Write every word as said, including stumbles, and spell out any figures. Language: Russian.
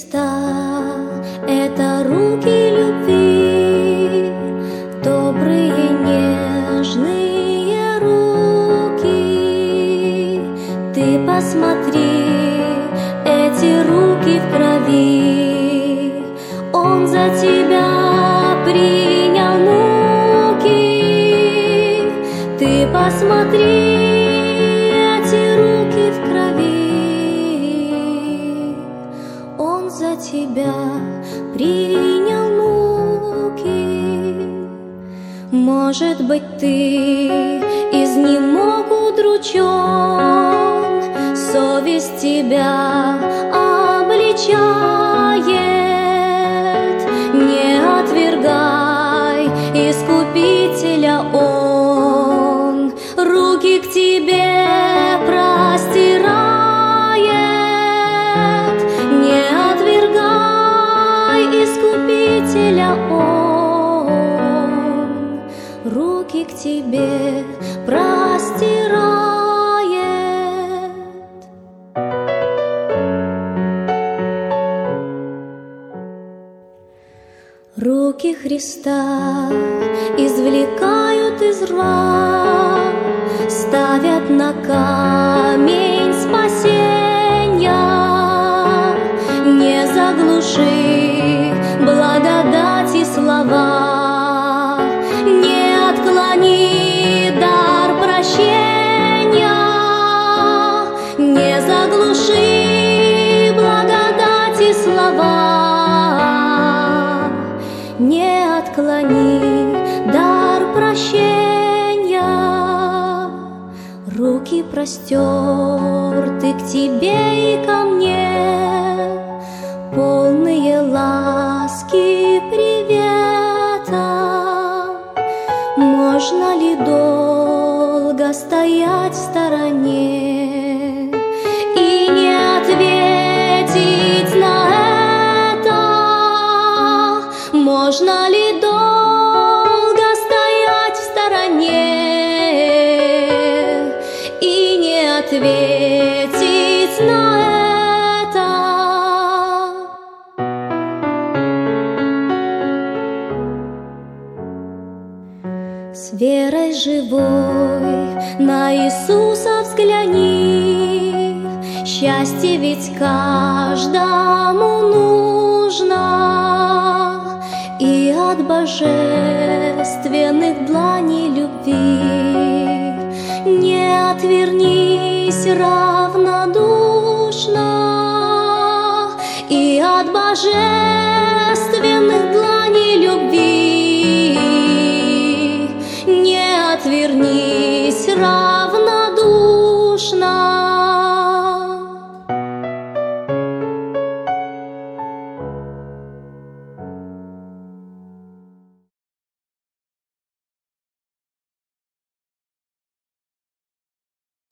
Христа — это руки любви, добрые, нежные руки. Ты посмотри, эти руки в крови, Он за тебя принял муки. Ты посмотри, эти руки в крови, Он за тебя принял муки. Может быть, ты изнемог удручен, совесть тебя обличает. Не отвергай Искупителя, Он руки к тебе простирает. Не отвергай Искупителя, Он руки к тебе простирает. Руки Христа извлекают из рва, ставят на камень спасенья. Не заглуши благодати слова, не отклони дар прощения. Не заглуши благодати слова, не отклони дар прощения. Руки простерты к тебе и ко мне, полные ласки привета. Можно ли долго стоять в стороне и не ответить на это? Можно ли долго стоять в стороне и не ответить на это? С верой живой на Иисуса взгляни, счастье ведь каждому нужно, и от божественных дланей любви не отвернись равнодушно, и от божественных